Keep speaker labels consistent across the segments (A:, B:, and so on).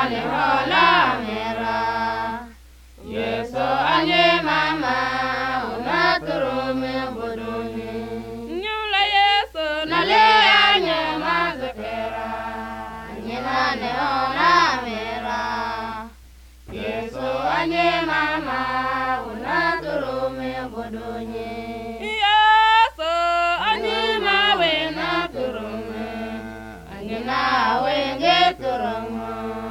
A: ne hola mera. Yesu anye mama una turume bodoni. Nyula Yesu na le anye mazakera. Nyina ne hola mera. Yesu anye mama una turume bodoni. Yesu anye mawe na turume. Anyina wenge turume.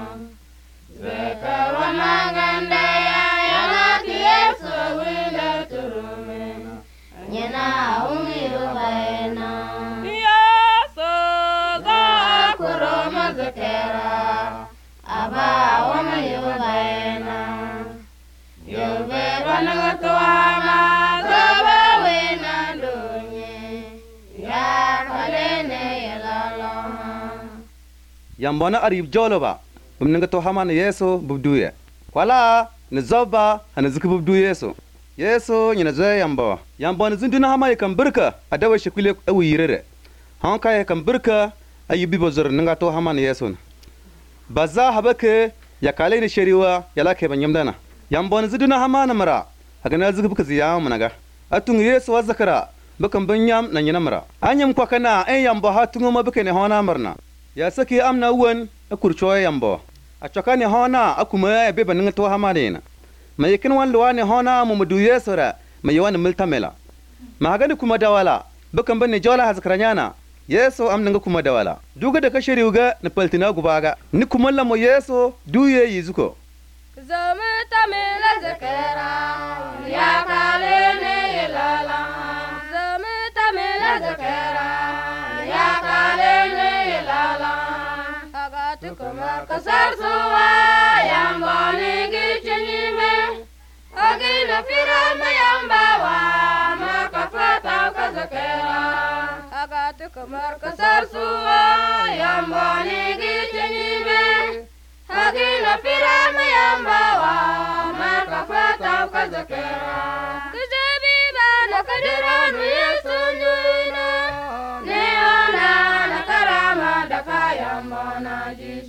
A: Zekawa maganda ya lati Yesu wile turume. Anyina umiru baena. Yesu za kuroma zakera. Aba wama yubaena. Yubeba nangatuama zaba wena dunye. Ya kalene yalaloha.
B: Yambona arib joloba. Bumninga to hamana Yesu bubduye. Kwala ni zoba hana ziki bubdu Yesu. Yesu nyina zoya yamba. Yamba ni zinduna hama yakan birka adawa shekule awu yirere. Hanka yakan birka ayibi bozor ninga to hamana Yesu. Baza habake yakale ni sheriwa yalake banyamdana. Yamba ni zinduna hamana mara. Hagana ziki buka ziyama managa. Atung Yesu wazakara bukan banyam na nyina mara. Anyam kwa kana yamba hatungu mabuke ne hona marna. Ya saki amna uwan akurchoya yambo achokani hona akuma ya beba ninga to hamadena mayikin wan luwani hona mu mudu yesura mayiwan miltamela magani kuma dawala bukan bane jola hazkranyana Yesu am ninga kuma dawala duga da kashiri uga na paltina gubaga ni kuma lamo Yesu duye yizuko
A: zama tamela zakara ya kalene yalala zama tamela zakara ya kalene yalala Tukumar kasar suwa yamba nigi chinyime agina firama yamba wa makafata kazakera aga tukumar kasar suwa yamba nigi chinyime agina firama yamba wa makafata kazakera kujabi bana kadiranu Yesu nyuina neona na karama daka yamba na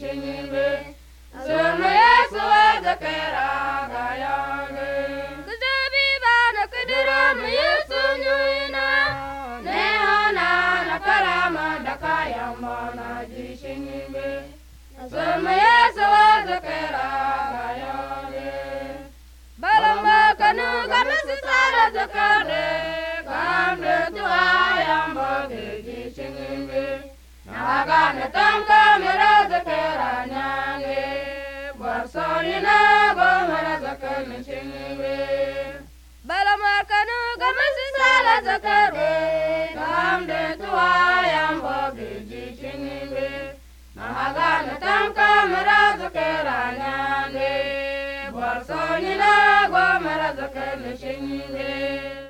A: Zuma Yesu zakera gayage Kujabi bana kudiramu Yesu nyuina Neona na karama daka yamba na jishingibe Zuma Yesu zakera gayage Balamba kanu kamisi sara zakare Kamde tuwa yamba jishingibe Nagana tanka mera zakera nyange Barsorina gomara zakana chingibe Balamarkanu gamasi sala zakare Kamde tuwa yamba biji chingibe Nagana tanka mera zakera nyange Barsorina gomara zakana chingibe